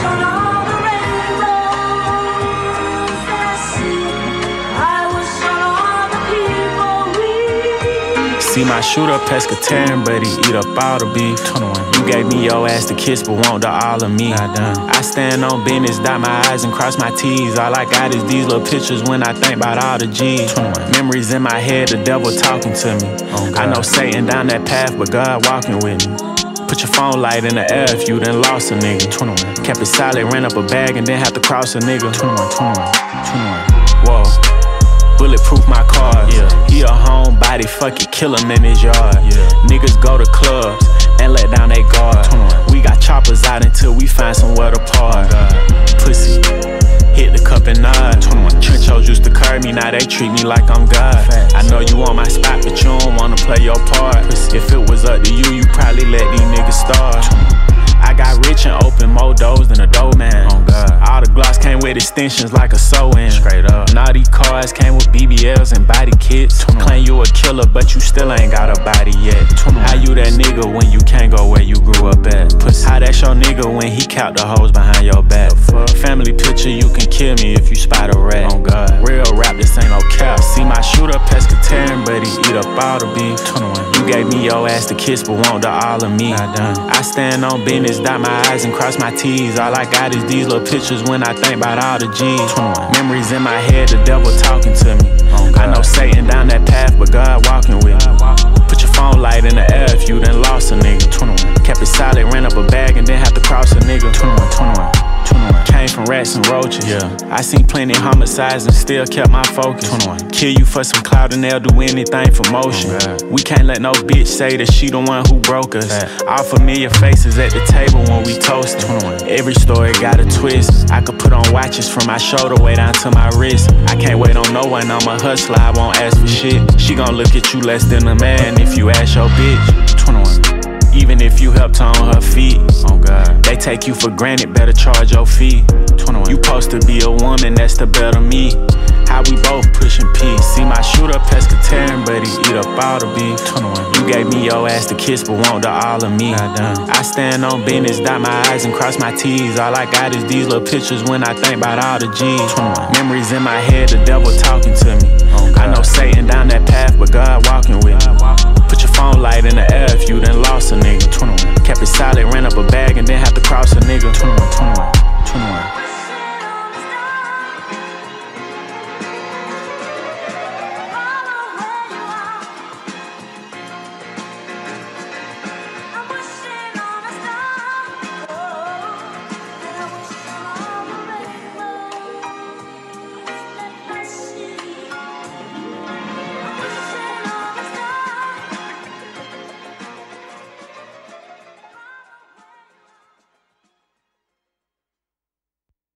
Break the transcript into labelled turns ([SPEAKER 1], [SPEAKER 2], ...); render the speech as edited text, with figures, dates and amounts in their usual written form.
[SPEAKER 1] on all the rainbows that I see. I wish on all the people we
[SPEAKER 2] See my shooter pescatarian, but he eat up all the beef. 21. You gave me your ass to kiss, but want the all of me. I stand on business, dot my I's and cross my T's. All I got is these little pictures when I think about all the G's. 21. Memories in my head, the devil talking to me. I know Satan down that path, but God walking with me. Put your phone light in the air if you done lost a nigga. 21. Kept it solid, ran up a bag and then have to cross a nigga. 21. Whoa. Bulletproof my cars. He a homebody, fuck it, kill him in his yard. Niggas go to clubs and let down they guard. We got choppers out until we find somewhere to park. Pussy, hit the cup and nod. Trenchos used to curb me, now they treat me like I'm God. I know you on my spot, but you don't wanna play your part. If it was up to you, you probably let these niggas starve. I got rich and opened more doors than a doorman. All the Glocks came with extensions like a sew-in. Straight up. Naughty cars came with BBLs and body kits. Claim you a killer, but you still ain't got a body yet. How you that nigga when you can't go where you grew up at? How that's your nigga when he count the hoes behind your back? Family picture, you can kill me if you spot a rat. Real rap, this ain't no cap. See my shooter pescatarian, but he eat up all the beef. You gave me your ass to kiss, but want the all of me. I stand on business, dot my I's and cross my T's. All I got is these little pictures when I think about all the G's. Memories in my head, the devil talking to me. I know Satan down that path, but God walking with me. Put your phone light in the air if you done lost a nigga. Kept it solid, ran up a bag and then have to cross a nigga. 21. Came from rats and roaches. I seen plenty homicides and still kept my focus. Kill you for some clout and they'll do anything for motion. We can't let no bitch say that she the one who broke us. All familiar faces at the table when we toastin'. Every story got a twist. I could put on watches from my shoulder way down to my wrist. I can't wait on no one, I'm a hustler, I won't ask for shit. She gon' look at you less than a man if you ask your bitch. 21. Even if you helped her on her feet, they take you for granted, better charge your fee. 21. You supposed to be a woman, that's the better me. How we both pushing peace. See my shooter pescatarian, but he eat up all the beef. 21. You gave me your ass to kiss, but want the all of me. I stand on business, dot my I's and cross my T's. All I got is these little pictures when I think about all the G's. 21. Memories in my head, the devil talking to me. I know Satan down that path, but God walking with me. Put your phone light in the air if you done lost a nigga. 21. Kept it solid, ran up a bag and then have to cross a nigga. 21.